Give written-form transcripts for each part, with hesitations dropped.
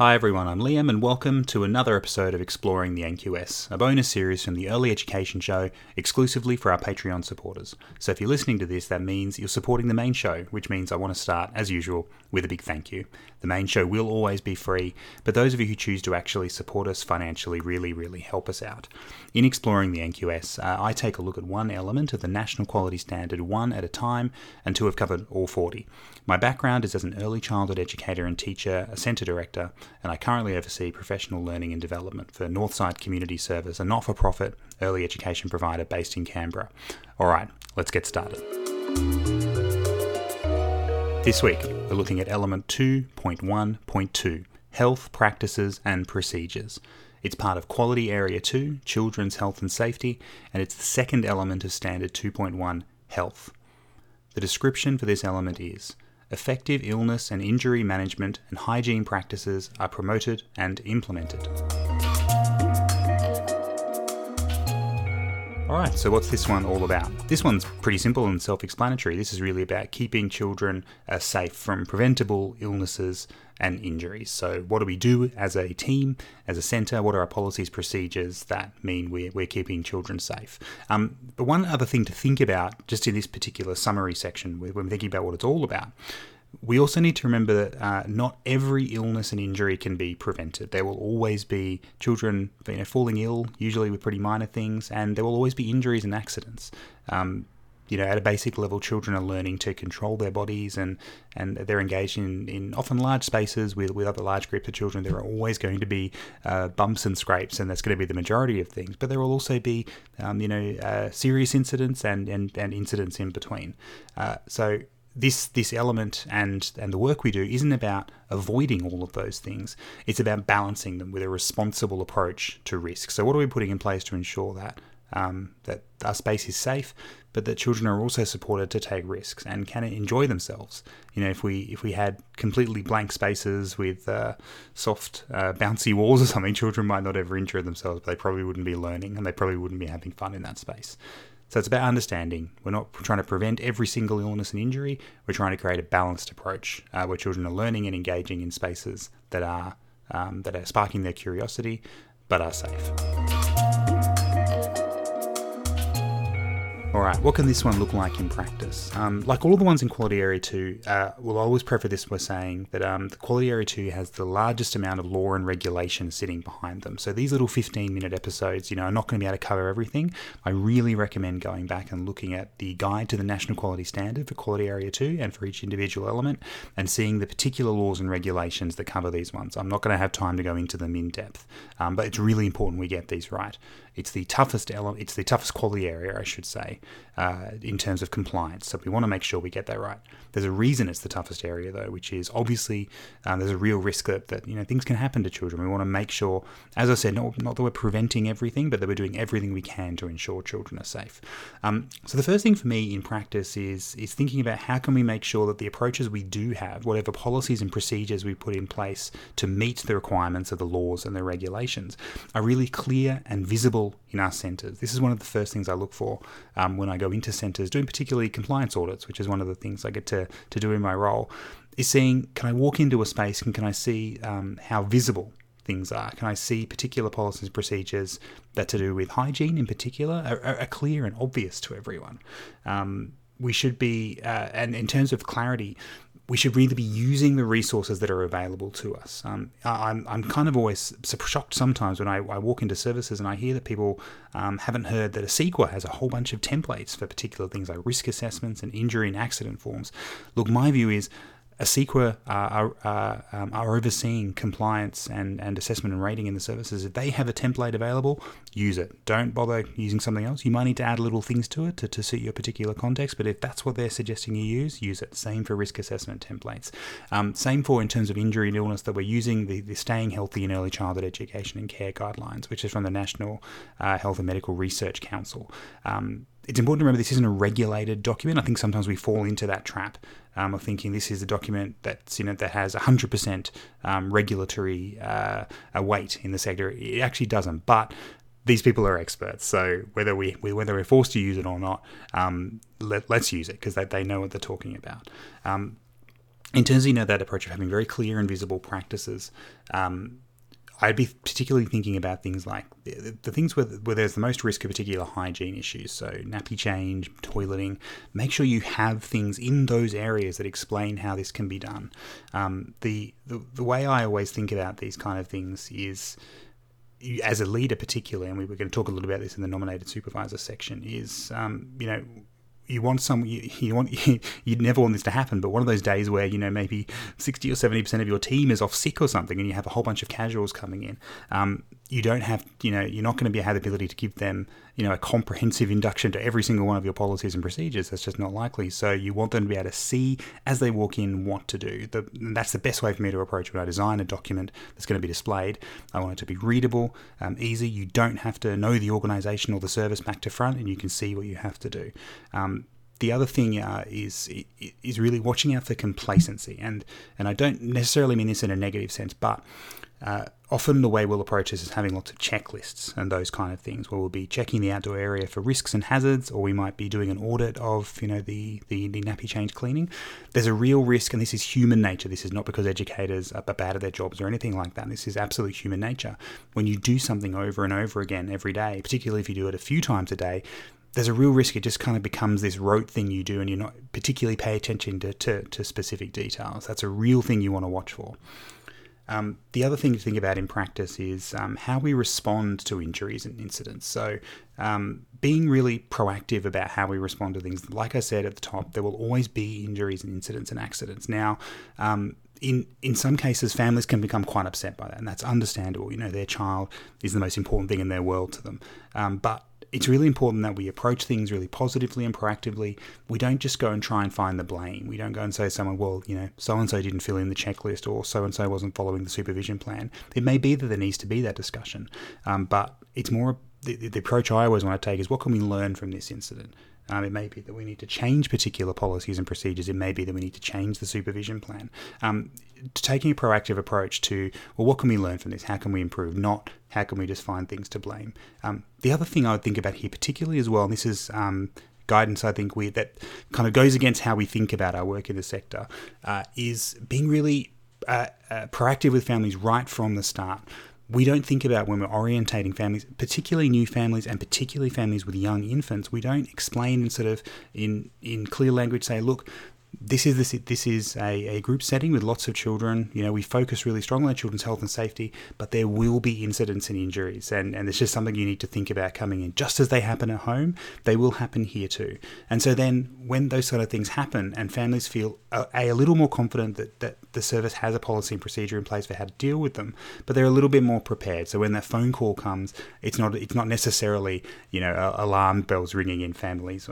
Hi everyone, I'm Liam and welcome to another episode of Exploring the NQS, a bonus series from the Early Education Show exclusively for our Patreon supporters. So if you're listening to this, that means you're supporting the main show, which means I want to start, as usual, with a big thank you. The main show will always be free, but those of you who choose to actually support us financially really help us out. In Exploring the NQS, I take a look at one element of the National Quality Standard one at a time, and to have covered all 40. My background is as an early childhood educator and teacher, a centre director, and I currently oversee professional learning and development for Northside Community Service, a not-for-profit early education provider based in Canberra. Alright, let's get started. This week, we're looking at element 2.1.2, Health Practices and Procedures. It's part of Quality Area 2, Children's Health and Safety, and it's the second element of Standard 2.1, Health. The description for this element is: effective illness and injury management and hygiene practices are promoted and implemented. Alright, so what's this one all about? This one's pretty simple and self-explanatory. This is really about keeping children safe from preventable illnesses and injuries. So what do we do as a team, as a centre? What are our policies, procedures that mean we're keeping children safe? But one other thing to think about, just in this particular summary section, when we're thinking about what it's all about, we also need to remember that not every illness and injury can be prevented. There will always be children falling ill, usually with pretty minor things, and there will always be injuries and accidents. At a basic level, children are learning to control their bodies and they're engaged in often large spaces with other large groups of children. There are always going to be bumps and scrapes, and that's going to be the majority of things. But there will also be, serious incidents and incidents in between. So this element and the work we do isn't about avoiding all of those things. It's about balancing them with a responsible approach to risk. So what are we putting in place to ensure that our space is safe, but that children are also supported to take risks and can enjoy themselves? If we had completely blank spaces with soft, bouncy walls or something, children might not ever injure themselves, but they probably wouldn't be learning and they probably wouldn't be having fun in that space. So it's about understanding. We're not trying to prevent every single illness and injury. We're trying to create a balanced approach where children are learning and engaging in spaces that are sparking their curiosity, but are safe. Alright, what can this one look like in practice? Like all of the ones in Quality Area 2, we'll always preface this by saying that the Quality Area 2 has the largest amount of law and regulation sitting behind them. So these little 15-minute episodes, are not going to be able to cover everything. I really recommend going back and looking at the guide to the National Quality Standard for Quality Area 2 and for each individual element and seeing the particular laws and regulations that cover these ones. I'm not going to have time to go into them in depth, but it's really important we get these right. It's the toughest element. It's the toughest quality area, I should say, in terms of compliance. So we want to make sure we get that right. There's a reason it's the toughest area, though, which is obviously there's a real risk that things can happen to children. We want to make sure, as I said, not that we're preventing everything, but that we're doing everything we can to ensure children are safe. So the first thing for me in practice is thinking about how can we make sure that the approaches we do have, whatever policies and procedures we put in place to meet the requirements of the laws and the regulations, are really clear and visible in our centres. This is one of the first things I look for when I go into centres, doing particularly compliance audits, which is one of the things I get to do in my role, is seeing, can I walk into a space and can I see how visible things are? Can I see particular policies and procedures that to do with hygiene in particular are clear and obvious to everyone? We should be, and in terms of clarity, we should really be using the resources that are available to us. I'm kind of always shocked sometimes when I walk into services and I hear that people haven't heard that a CEQA has a whole bunch of templates for particular things like risk assessments and injury and accident forms. Look, my view is a CEQA are overseeing compliance and assessment and rating in the services. If they have a template available, use it. Don't bother using something else. You might need to add little things to it to suit your particular context, but if that's what they're suggesting you use it. Same for risk assessment templates. Same for in terms of injury and illness, that we're using the Staying Healthy in Early Childhood Education and Care Guidelines, which is from the National Health and Medical Research Council. It's important to remember this isn't a regulated document. I think sometimes we fall into that trap of thinking this is a document that's that has 100% regulatory weight in the sector. It actually doesn't, but these people are experts. So whether we're forced to use it or not, let's use it because they know what they're talking about. in terms of, that approach of having very clear and visible practices, I'd be particularly thinking about things like the things where there's the most risk of particular hygiene issues. So nappy change, toileting. Make sure you have things in those areas that explain how this can be done. The way I always think about these kind of things is, as a leader particularly, and we were going to talk a little about this in the nominated supervisor section, is you want you'd never want this to happen, but one of those days where maybe 60 or 70% of your team is off sick or something, and you have a whole bunch of casuals coming in. You don't have, you're not going to have the ability to give them, a comprehensive induction to every single one of your policies and procedures. That's just not likely. So you want them to be able to see as they walk in what to do. And that's the best way for me to approach when I design a document that's going to be displayed. I want it to be readable, easy. You don't have to know the organisation or the service back to front, and you can see what you have to do. The other thing is really watching out for complacency, and I don't necessarily mean this in a negative sense, but often the way we'll approach this is having lots of checklists and those kind of things, where we'll be checking the outdoor area for risks and hazards, or we might be doing an audit of the nappy change cleaning. There's a real risk, and this is human nature. This is not because educators are bad at their jobs or anything like that. This is absolute human nature. When you do something over and over again every day, particularly if you do it a few times a day, there's a real risk it just kind of becomes this rote thing you do, and you're not particularly pay attention to specific details. That's a real thing you want to watch for. The other thing to think about in practice is how we respond to injuries and incidents. So being really proactive about how we respond to things. Like I said at the top, there will always be injuries and incidents and accidents. Now, in some cases, families can become quite upset by that, and that's understandable. Their child is the most important thing in their world to them. But it's really important that we approach things really positively and proactively. We don't just go and try and find the blame. We don't go and say to someone, well, so-and-so didn't fill in the checklist, or so-and-so wasn't following the supervision plan. It may be that there needs to be that discussion, but it's more, the approach I always want to take is, what can we learn from this incident? It may be that we need to change particular policies and procedures. It may be that we need to change the supervision plan. Taking a proactive approach to, well, what can we learn from this? How can we improve? Not how can we just find things to blame? The other thing I would think about here particularly as well, and this is guidance I think that kind of goes against how we think about our work in the sector, is being really proactive with families right from the start. We don't think about, when we're orientating families, particularly new families and particularly families with young infants, we don't explain and sort of in clear language say, look, this is a group setting with lots of children. We focus really strongly on children's health and safety, but there will be incidents and injuries, and it's just something you need to think about coming in. Just as they happen at home, they will happen here too. And so then when those sort of things happen and families feel a little more confident that the service has a policy and procedure in place for how to deal with them, but they're a little bit more prepared. So when that phone call comes, it's not necessarily alarm bells ringing in families'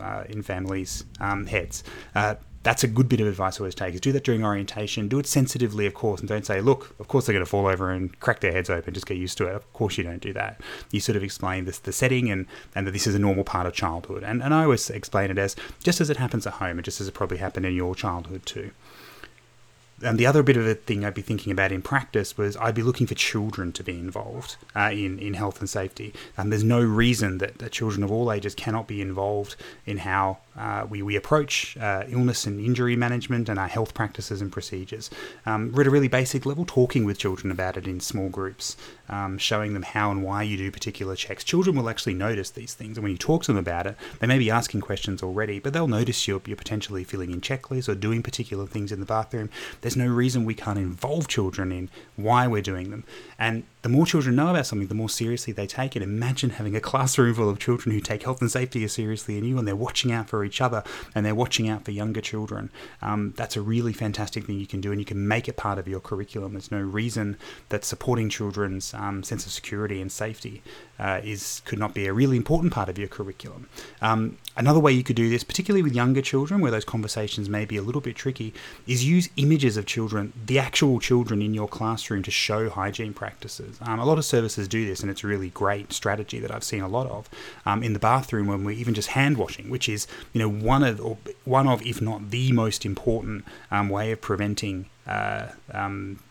heads. That's a good bit of advice I always take, is do that during orientation. Do it sensitively, of course, and don't say, look, of course they're going to fall over and crack their heads open, just get used to it. Of course you don't do that. You sort of explain the setting and that this is a normal part of childhood. And I always explain it as just as it happens at home, and just as it probably happened in your childhood too. And the other bit of a thing I'd be thinking about in practice was I'd be looking for children to be involved in health and safety. There's no reason that children of all ages cannot be involved in how we approach illness and injury management and our health practices and procedures. We're at a really basic level, talking with children about it in small groups, showing them how and why you do particular checks. Children will actually notice these things, and when you talk to them about it, they may be asking questions already, but they'll notice you're potentially filling in checklists or doing particular things in the bathroom. There's no reason we can't involve children in why we're doing them. And the more children know about something, the more seriously they take it. Imagine having a classroom full of children who take health and safety as seriously as you, and they're watching out for each other, and they're watching out for younger children. That's a really fantastic thing you can do, and you can make it part of your curriculum. There's no reason that supporting children's sense of security and safety could not be a really important part of your curriculum. Another way you could do this, particularly with younger children, where those conversations may be a little bit tricky, is use images of children, the actual children in your classroom, to show hygiene practices. A lot of services do this, and it's a really great strategy that I've seen a lot of in the bathroom, when we're even just hand washing, which is one of, if not the most important way of preventing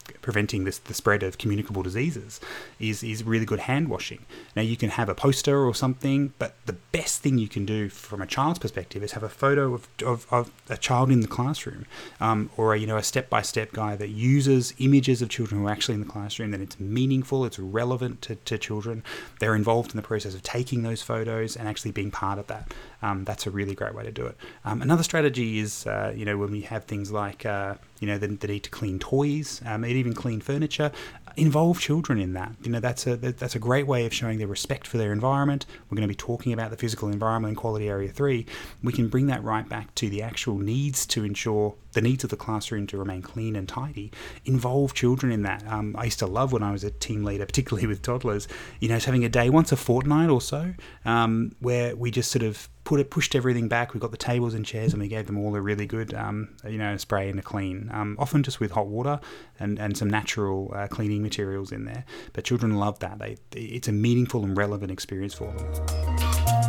preventing the spread of communicable diseases is really good hand washing. Now, you can have a poster or something, but the best thing you can do from a child's perspective is have a photo of a child in the classroom, or a step-by-step guide that uses images of children who are actually in the classroom, that it's meaningful, it's relevant to children, they're involved in the process of taking those photos and actually being part of that. That's a really great way to do it. Another strategy is, when we have things like, the need to clean toys, and even clean furniture, involve children in that. That's a great way of showing their respect for their environment. We're going to be talking about the physical environment in Quality Area 3. We can bring that right back to the actual needs to ensure the needs of the classroom to remain clean and tidy. Involve children in that. I used to love when I was a team leader, particularly with toddlers, having a day once a fortnight or so, where we just sort of pushed everything back. We got the tables and chairs and we gave them all a really good, spray and a clean, often just with hot water and some natural cleaning materials in there. But children love that. It's a meaningful and relevant experience for them.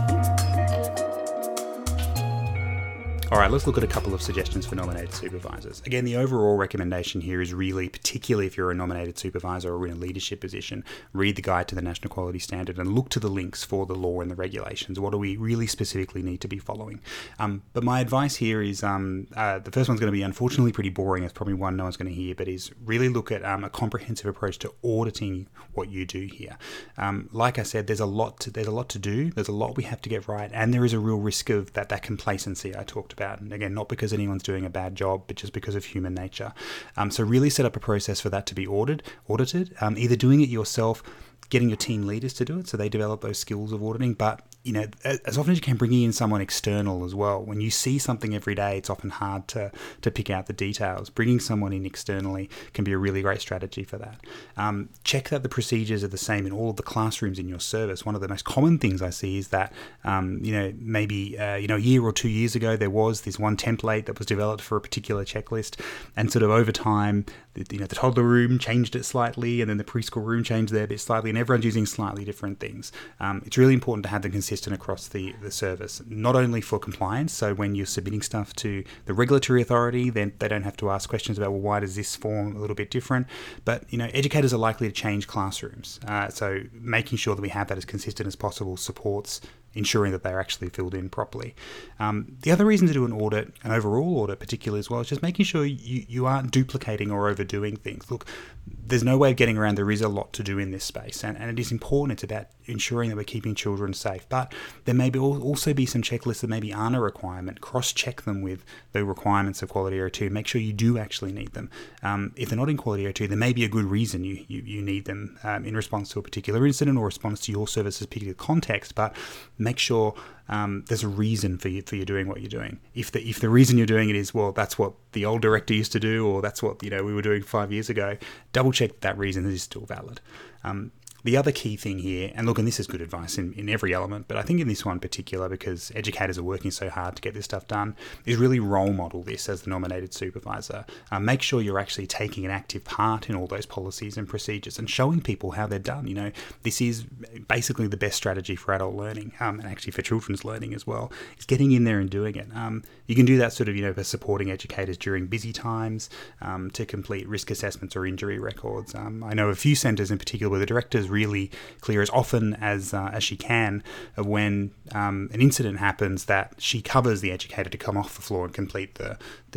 All right, let's look at a couple of suggestions for nominated supervisors. Again, the overall recommendation here is really, particularly if you're a nominated supervisor or in a leadership position, read the Guide to the National Quality Standard and look to the links for the law and the regulations. What do we really specifically need to be following? But my advice here is, the first one's going to be unfortunately pretty boring. It's probably one no one's going to hear, but is really look at a comprehensive approach to auditing what you do here. Like I said, there's a lot to do. There's a lot we have to get right, and there is a real risk of that complacency I talked about. And again, not because anyone's doing a bad job, but just because of human nature. So really set up a process for that to be audited, either doing it yourself, getting your team leaders to do it so they develop those skills of auditing, but as often as you can, bringing in someone external as well. When you see something every day, it's often hard to pick out the details. Bringing someone in externally can be a really great strategy for that. Check that the procedures are the same in all of the classrooms in your service. One of the most common things I see is that, maybe a year or 2 years ago, there was this one template that was developed for a particular checklist, and sort of over time, the toddler room changed it slightly, and then the preschool room changed their bit slightly, and everyone's using slightly different things. It's really important to have them consistent across the service, not only for compliance, so when you're submitting stuff to the regulatory authority, then they don't have to ask questions about, well, why does this form a little bit different? But, educators are likely to change classrooms, so making sure that we have that as consistent as possible supports ensuring that they're actually filled in properly. The other reason to do an audit, an overall audit particularly as well, is just making sure you aren't duplicating or overdoing things. Look, there's no way of getting around, there is a lot to do in this space, and it is important. It's about ensuring that we're keeping children safe, but there may also be some checklists that maybe aren't a requirement. Cross-check them with the requirements of Quality Area 2. Make sure you do actually need them. If they're not in Quality Area 2, there may be a good reason you need them in response to a particular incident or response to your service's particular context, but make sure there's a reason for you doing what you're doing. If the reason you're doing it is, well, that's what the old director used to do, or that's what we were doing 5 years ago, double check that reason is still valid. The other key thing here, and look, and this is good advice in every element, but I think in this one in particular, because educators are working so hard to get this stuff done, is really role model this as the nominated supervisor. Make sure you're actually taking an active part in all those policies and procedures and showing people how they're done. This is basically the best strategy for adult learning, and actually for children's learning as well, is getting in there and doing it. You can do that sort of, by supporting educators during busy times, to complete risk assessments or injury records. I know a few centres in particular where the director's really clear as often as she can of when an incident happens, that she covers the educator to come off the floor and complete the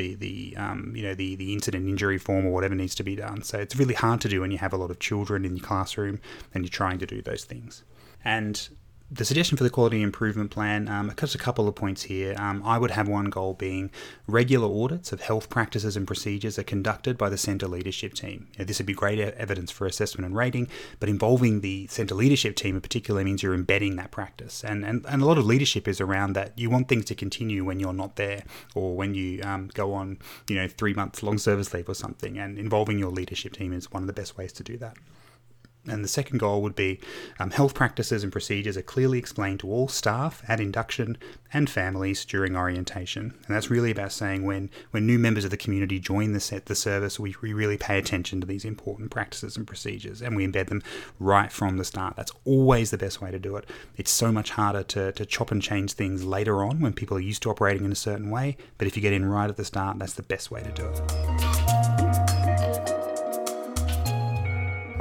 incident injury form or whatever needs to be done. So it's really hard to do when you have a lot of children in your classroom and you're trying to do those things. And the suggestion for the quality improvement plan, just a couple of points here. I would have one goal being regular audits of health practices and procedures are conducted by the centre leadership team. This would be great evidence for assessment and rating, but involving the centre leadership team in particular means you're embedding that practice. And a lot of leadership is around that. You want things to continue when you're not there, or when you go on 3 months long service leave or something, and involving your leadership team is one of the best ways to do that. And the second goal would be health practices and procedures are clearly explained to all staff at induction and families during orientation. And that's really about saying when new members of the community join the service, we really pay attention to these important practices and procedures, and we embed them right from the start. That's always the best way to do it. It's so much harder to chop and change things later on when people are used to operating in a certain way, but if you get in right at the start, that's the best way to do it.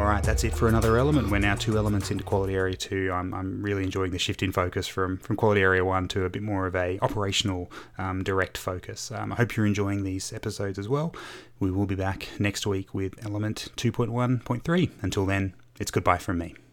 All right, that's it for another element. We're now 2 elements into Quality Area 2. I'm really enjoying the shift in focus from Quality Area 1 to a bit more of a operational, direct focus. I hope you're enjoying these episodes as well. We will be back next week with element 2.1.3. Until then, it's goodbye from me.